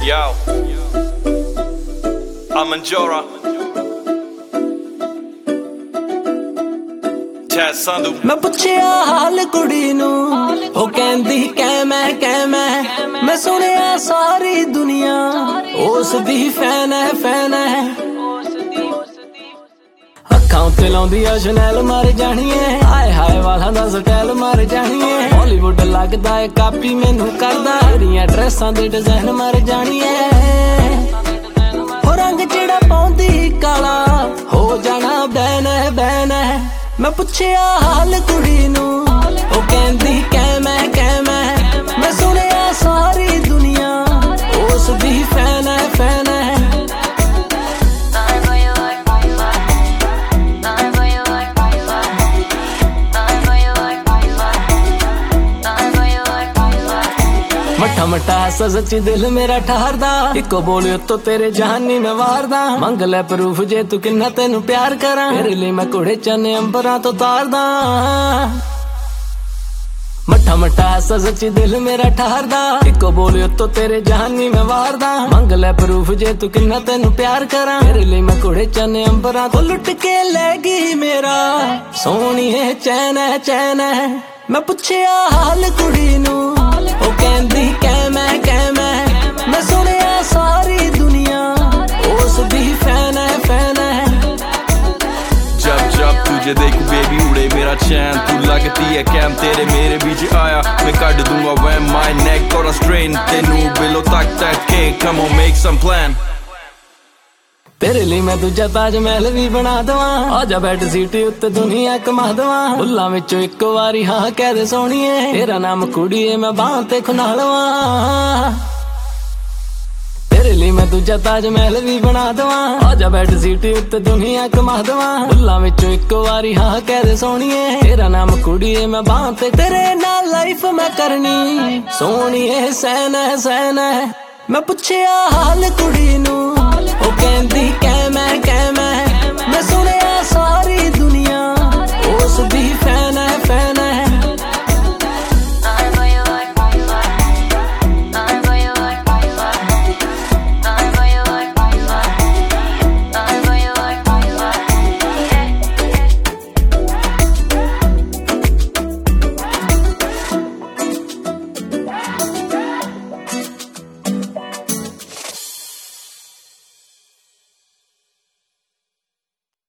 Yo, I'm Anjora. Chad Sandhu. मैं पुछया हाल कुड़ी नू ओ कहंदी कै मैं सुनिया सारी दुनिया उस दी फैन है अखां उत्ते लाउंदी आ शनैल मर जानी है हाय हाय वाला दा स्टाइल मर जानी है हॉलीवुड लगदा है कापी मैनू करदा तेरियां ड्रेसां दे डिजाइन मर जानी है हो रंग जेड़ा पाउंदी काला हो जाना बैन है मैं पुछया हाल कुड़ी नू ओ कहंदी कै मैं सुनिया सारी दुनिया उस दी फैन है मठा मठा सच्ची दिल मेरा ठहरदा इको बोलियो तो तेरे जहानी में वारदा मंग ले प्रूफ जे तू किन्ना तेनू प्यार करा तेरे लिए मैं कुड़े चने अंबरा तो तारदा मठा मठा सच्ची दिल मेरा ठहरदा इको बोलियो तो तेरे जहानी में वारदा मंग ले प्रूफ जे तू किन्ना तेनू प्यार करा तेरे लिए मैं कुड़े चने अंबरा तो लुट के लेगी मेरा सोनी है चैन है मैं पुछया हाल कुड़ी नू ओ कहंदी कै मैं सुनिया सारी दुनिया उस दी फैन है जब तुझे देखूं बेबी उड़े मेरा चैन तू लगती है कैम तेरे मेरे बीच आया मैं काट दूंगा when my neck और strain तेनू बिलो तक के come on make some plan तेरे लिए मैं दूजा ताजमहल भी बना दवा आजा बैठ सीटी उत्ते दुनिया कमा दवा बुल्ला विचों एक वारी हाँ कह दे सोहणीए तेरा नाम कुड़ीए मैं बांह ते खुना लवा तेरे लिए मैं दूजा ताजमहल भी बना दवा आजा बैठ सीटी उत्ते दुनिया कमा दवा बुल्ला विचों एक वारी हाँ कह दे सोहणीए तेरा नाम कुड़ीए मैं बांह ते तेरे नाल लाइफ मैं करनी सोहणीए सैन है मैं पुछया हाल कुड़ी नू ओ कहंदी कै मैं